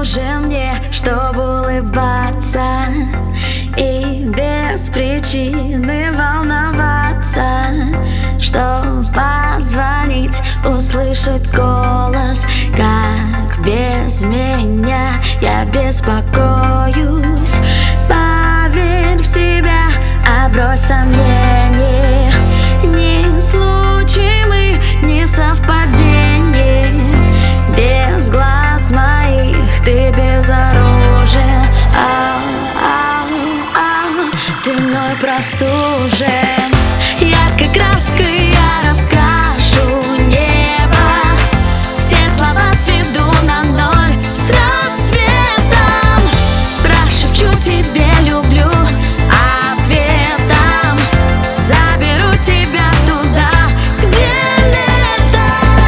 нужен мне, чтобы улыбаться и без причины волноваться, что позвонить, услышать голос, как без меня я беспокоюсь. Поверь в себя, брось сомнения, не случай мы, не совпадение. Без глаз моих ты безоружен, ты мной простужен. Яркой краской я раскрашу небо, все слова сведу на ноль с рассветом. Прошепчу тебе люблю ответом, заберу тебя туда, где лето.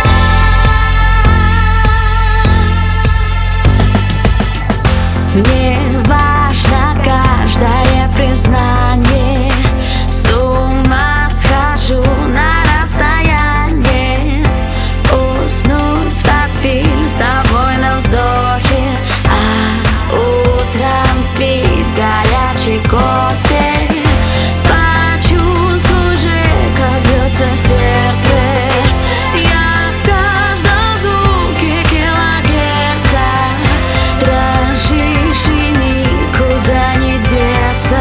Мне важно каждое признание, с ума схожу на расстояние, уснуть под фильм с тобой на вздохе, а утром пить горячий кофе. Почувствуй же, как бьется сердце, я в каждом звуке килогерца. Дрожишь и никуда не деться,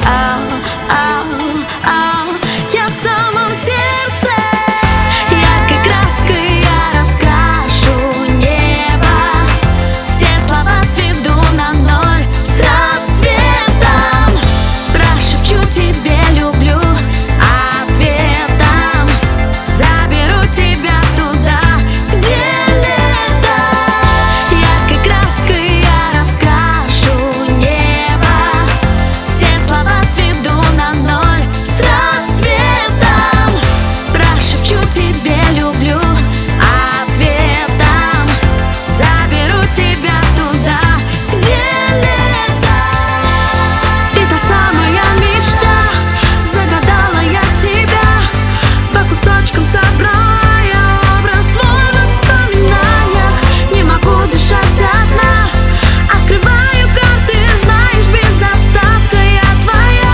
я в самом сердце. Яркой краской я раскрашу небо, все слова сведу на ноль с рассветом. Прошепчу тебе люблю ответом, заберу тебя туда, где лето. Яркой краской я раскрашу небо, все слова сведу на ноль с рассветом. Прошепчу тебе люблю ответом, заберу тебя туда, где лето. Ты та самая мечта, загадала я тебя, по кусочкам собрала я образ твой в воспоминаниях. Не могу дышать одна, открываю карты, знаешь, без остатка я твоя.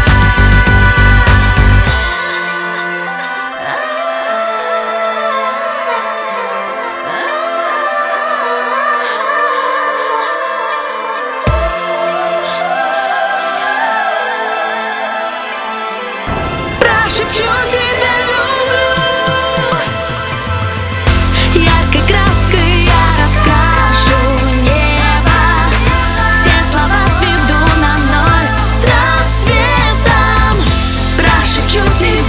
Прошепчу тебя люблю. Яркой краской я раскрашу небо, все слова сведу на ноль с рассветом. Прошепчу тебя